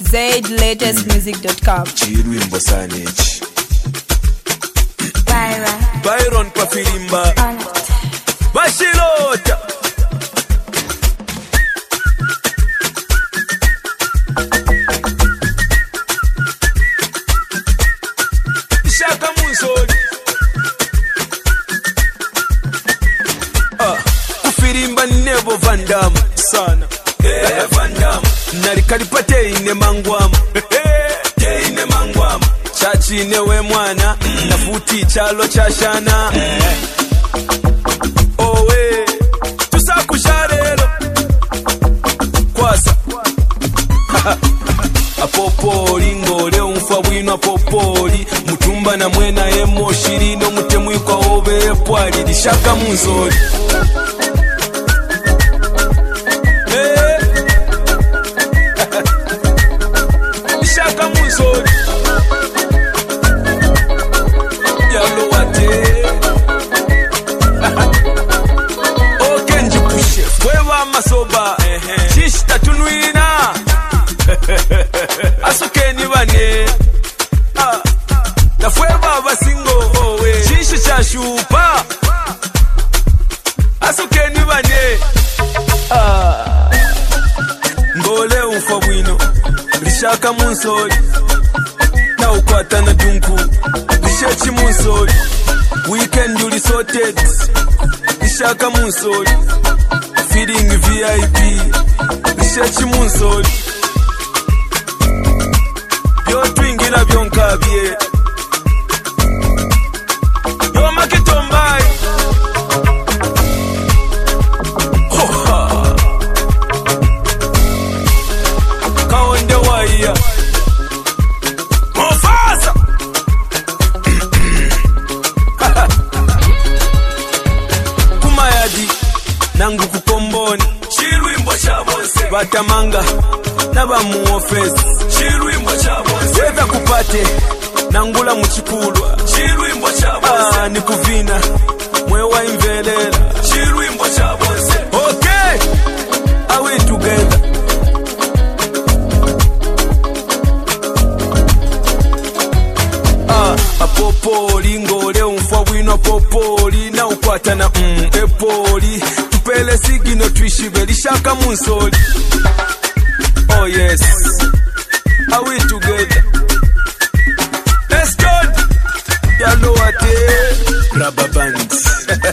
zlatestmusic.com. Chirwimbo Sanich Byron Pafilimba Bashilota Shaka Musoli Kufirimba nebo Van Damme sana Van Damme Nalikalipate ine mangwamu ine mangwamu Chachi newe mwana Nafuti chalo chashana Owe Tusakusharelo Kwasa Apopoli ngole unfa wino apopoli Mutumba na mwena emo shirino mutemwikwa obe epwali Lishaka Musoli Lishaka Musoli Yalo wate Okenji pushe Wewa masoba Chishta tunuina Asukeni bane Nafweba basingo owe Chishu cha shupa Asukeni bane Ngole ufa wino Lishaka Musoli Na ukwata na dunku Lishechi Musoli Weekend uli sorted Lishaka Musoli Feeding VIP Lishechi Musoli Yo twingira byonkabye Yo makitombai Kaonde waya Mufasa Kumayadi Nangu kukomboni Chirwimbo cha bonse Batamanga Naba mu office Chirwimbo cha bonse Weza kupate Nangula muchikulwa Chirwimbo cha bonse Nikuvina Mwewa imvelela Chirwimbo cha bonse Okay Are we together Apopoli ngole unfa wino apopoli Na ukwata na epoli Tupele sigino tuishibe Lishaka Musoli Oh yes Are we together Let's go Yalo wate Rubber bands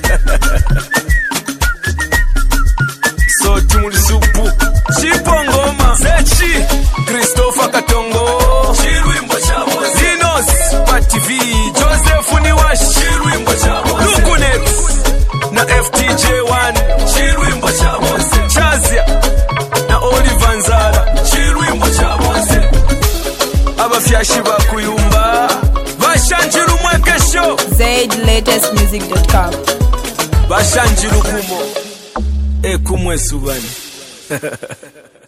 So timuli supu Chipo ngoma Sechi Christopher Katongo Chirwimbo chabo Zinos Pativi Joseph Niwash Chirwimbo chabo Lukunet Na FTJ1 Chirwimbo chabo Chazia Na Oliver Nzara Chirwimbo chabo Abafyashi bakuyumba Bashanjiru mwekesho zlatestmusic.com. Bashanjiru kumo Ekumwe subani